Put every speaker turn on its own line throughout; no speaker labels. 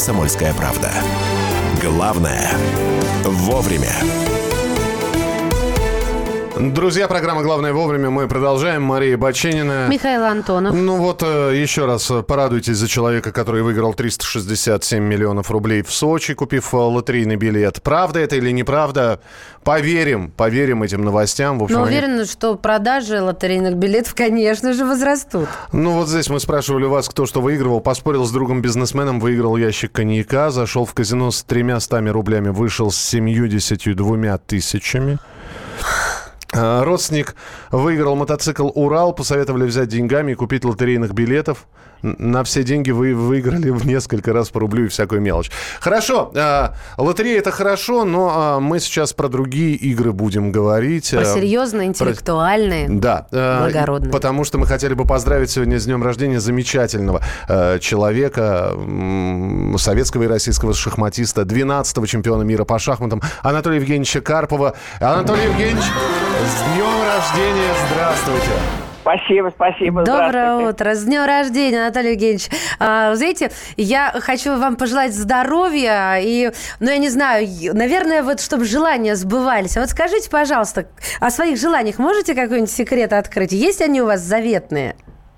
«Комсомольская правда». Главное – вовремя.
Друзья, программа «Главное вовремя». Мы продолжаем. Мария Баченина.
Михаил Антонов.
Ну вот, еще раз порадуйтесь за человека, который выиграл 367 миллионов рублей в Сочи, купив лотерейный билет. Правда это или неправда? Поверим этим новостям. В общем,
Но уверена, что продажи лотерейных билетов, конечно же, возрастут.
Ну вот здесь мы спрашивали вас, кто что выигрывал. Поспорил с другом-бизнесменом, выиграл ящик коньяка, зашел в казино с 300 рублями, вышел с 72 тысячами. Родственник выиграл мотоцикл «Урал», посоветовали взять деньгами и купить лотерейных билетов. На все деньги вы выиграли в несколько раз по рублю и всякую мелочь. Хорошо, лотерея – это хорошо, но мы сейчас про другие игры будем говорить.
Про серьезные, интеллектуальные,
да,
благородные.
Потому что мы хотели бы поздравить сегодня с днем рождения замечательного человека, советского и российского шахматиста, 12-го чемпиона мира по шахматам Анатолия Евгеньевича Карпова. Анатолий Евгеньевич, с днем рождения, здравствуйте.
Спасибо.
Доброе утро. С днем рождения, Анатолий Евгеньевич. Знаете, я хочу вам пожелать здоровья и, я не знаю, наверное, вот чтобы желания сбывались. А вот скажите, пожалуйста, о своих желаниях можете какой-нибудь секрет открыть? Есть они у вас заветные?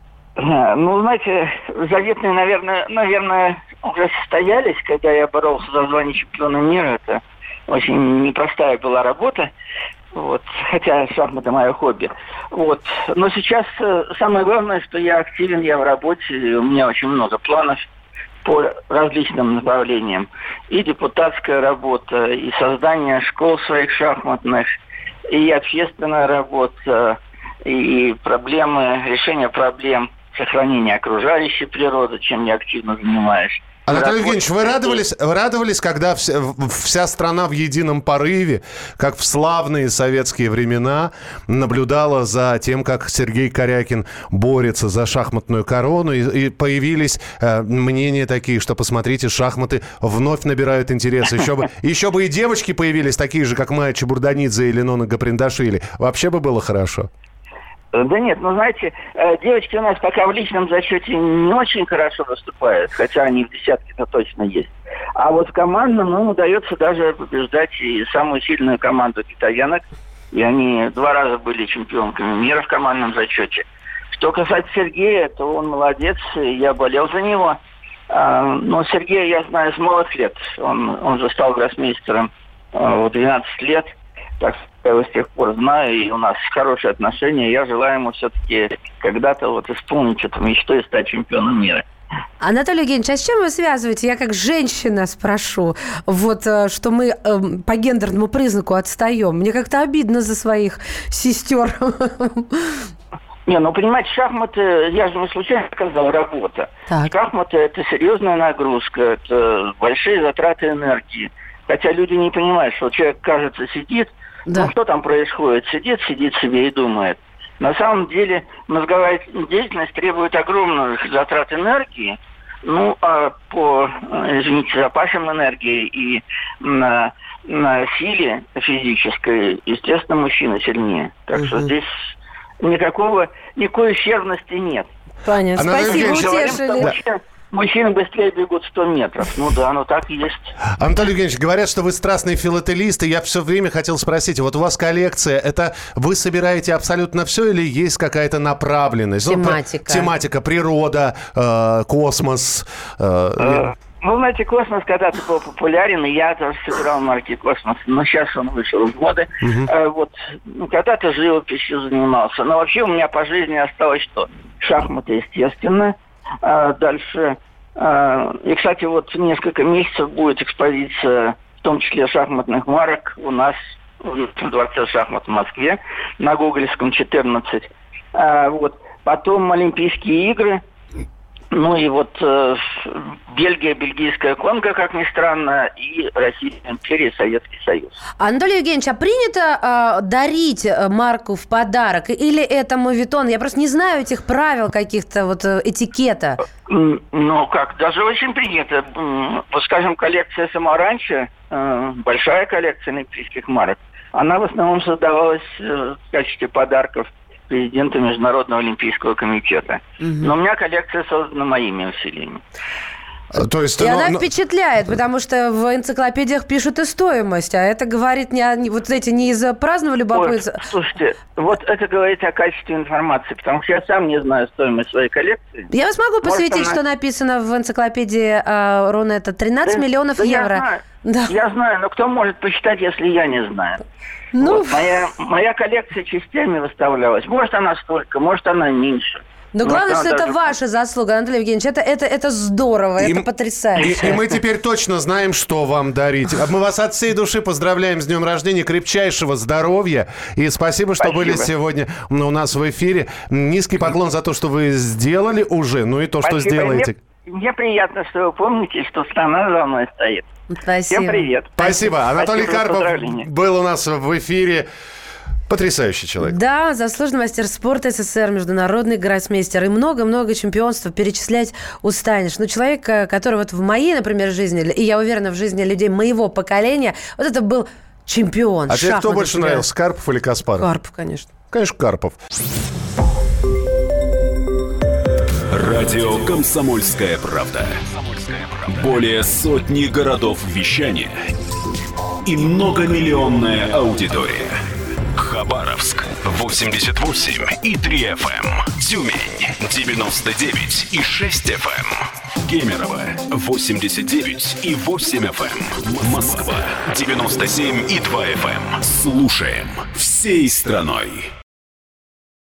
Ну, знаете, заветные, наверное, уже состоялись, когда я боролся за звание чемпиона мира. Это очень непростая была работа. Вот, хотя шахматы мое хобби. Вот. Но сейчас самое главное, что я активен, я в работе, и у меня очень много планов по различным направлениям. И депутатская работа, и создание школ своих шахматных, и общественная работа, и решение проблем сохранения окружающей природы, чем я активно занимаюсь.
Анатолий Евгеньевич, вы радовались, когда вся страна в едином порыве, как в славные советские времена, наблюдала за тем, как Сергей Корякин борется за шахматную корону, и появились мнения такие, что, посмотрите, шахматы вновь набирают интерес. Еще бы и девочки появились, такие же, как Майя Чебурданидзе или Нона Гаприндашвили. Вообще бы было хорошо.
Да нет, знаете, девочки у нас пока в личном зачете не очень хорошо выступают, хотя они в десятке-то точно есть. А вот в командном, удается даже побеждать и самую сильную команду китаянок. И они 2 раза были чемпионками мира в командном зачете. Что касается Сергея, то он молодец, я болел за него. Но Сергея я знаю с молодых лет. Он же стал гроссмейстером в 12 лет. Так я его с тех пор знаю, и у нас хорошие отношения. Я желаю ему все-таки когда-то исполнить эту мечту и стать чемпионом мира.
Анатолий Евгеньевич, а с чем вы связываете? Я как женщина спрошу, что мы по гендерному признаку отстаем. Мне как-то обидно за своих сестер.
Понимаете, шахматы, я же не случайно сказал, работа.
Так.
Шахматы – это серьезная нагрузка, это большие затраты энергии. Хотя люди не понимают, что человек, кажется, сидит,
да.
Что там происходит? Сидит себе и думает. На самом деле мозговая деятельность требует огромных затрат энергии, а по запасам энергии и на силе физической, естественно, мужчина сильнее. Так что здесь никакой ущербности нет.
Понятно. Спасибо, утешили.
Мужчины быстрее бегут 100 метров. Оно так и есть.
Анатолий Евгеньевич, говорят, что вы страстный филателист, и я все время хотел спросить, вот у вас коллекция, это вы собираете абсолютно все или есть какая-то направленность?
Тематика.
Тематика, природа, космос.
Знаете, космос когда-то был популярен, и я тоже собирал марки космоса, но сейчас он вышел из моды. Когда-то живописью занимался. Но вообще у меня по жизни осталось что? Шахматы, естественно. Дальше. И, кстати, несколько месяцев будет экспозиция, в том числе шахматных марок, у нас в Дворце шахмат в Москве, на Гоголевском, 14. Потом Олимпийские игры. Бельгия, бельгийская Конго, как ни странно, и Российская империя, Советский Союз.
Анатолий Евгеньевич, а принято дарить марку в подарок? Или это моветон? Я просто не знаю этих правил каких-то, этикета.
Даже очень принято. Скажем, коллекция «Саморанчо», большая коллекция олимпийских марок, она в основном создавалась в качестве подарков президента Международного олимпийского комитета. Но у меня коллекция создана моими усилиями.
То есть,
и она впечатляет, потому что в энциклопедиях пишут и стоимость, а это говорит не из-за праздного любопытства.
Слушайте, вот это говорит о качестве информации, потому что я сам не знаю стоимость своей коллекции.
Я вас могу посвятить, что написано в энциклопедии Рунета. 13 миллионов евро.
Я знаю, но кто может посчитать, если я не знаю? Вот, моя коллекция частями выставлялась. Может, она столько, может, она меньше.
Но главное, что это ваша заслуга, Анатолий Евгеньевич. Это здорово, это потрясающе.
И мы теперь точно знаем, что вам дарить. Мы вас от всей души поздравляем с днем рождения, крепчайшего здоровья. И спасибо, что были сегодня у нас в эфире. Низкий поклон за то, что вы сделали уже, ну и то, что сделаете.
Мне приятно, что вы помните, что страна за мной стоит.
Спасибо.
Всем привет.
Спасибо. Анатолий Карпов был у нас в эфире. Потрясающий человек.
Да, заслуженный мастер спорта СССР, международный гроссмейстер. И много-много чемпионств перечислять устанешь. Но человек, который вот в моей, например, жизни, и я уверена, в жизни людей моего поколения, вот это был чемпион.
А тебе кто больше нравился, Карпов или Каспаров?
Карпов, конечно.
Конечно, Карпов.
Радио «Комсомольская правда». Более сотни городов вещания и многомиллионная аудитория. Хабаровск 88,3 FM, Тюмень 99,6 FM, Кемерово 89,8 FM, Москва 97,2 FM. Слушаем всей страной.